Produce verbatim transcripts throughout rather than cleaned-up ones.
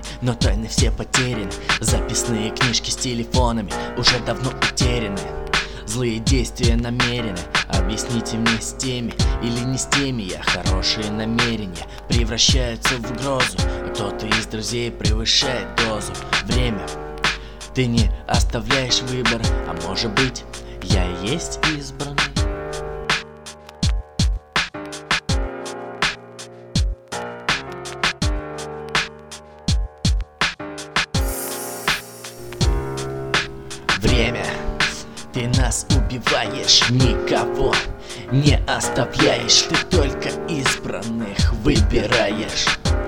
но тайны все потеряны. Записные книжки с телефонами уже давно утеряны. Злые действия намерены. Объясните мне, с теми или не с теми я. Хорошие намерения превращаются в угрозу, а кто-то из друзей превышает дозу. Время. Ты не оставляешь выбор, а может быть, я и есть избранный. Время. Ты нас убиваешь, никого не оставляешь. Ты только избранных выбираешь.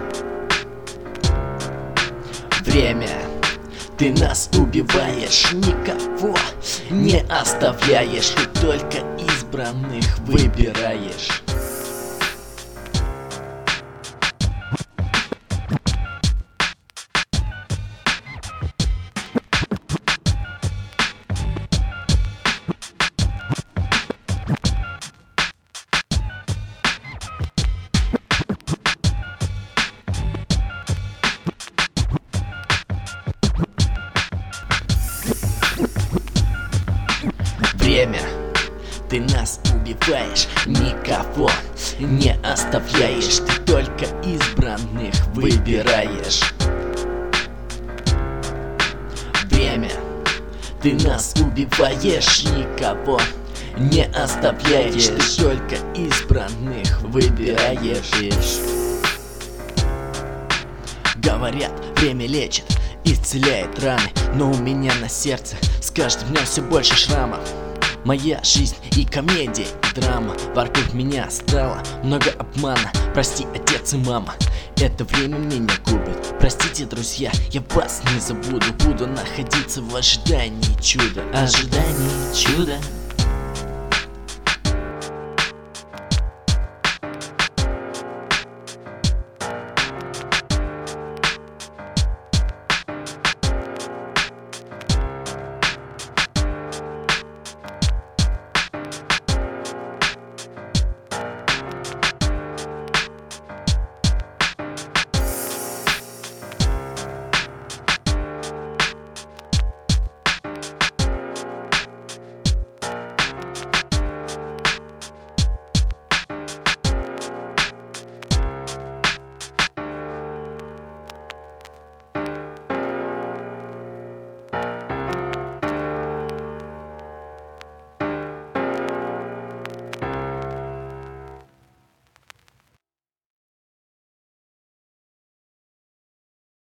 Время. Ты нас убиваешь, никого не оставляешь. Ты только избранных выбираешь. Время. Ты нас убиваешь, никого не оставляешь. Ты только избранных выбираешь. Время. Ты нас убиваешь, никого не оставляешь. Ты только избранных выбираешь. Говорят, время лечит, исцеляет раны, но у меня на сердце с каждым днем все больше шрамов. Моя жизнь и комедия, и драма. Вокруг меня стало много обмана. Прости, отец и мама, это время меня губит. Простите, друзья, я вас не забуду. Буду находиться в ожидании чуда. Ожидании чуда.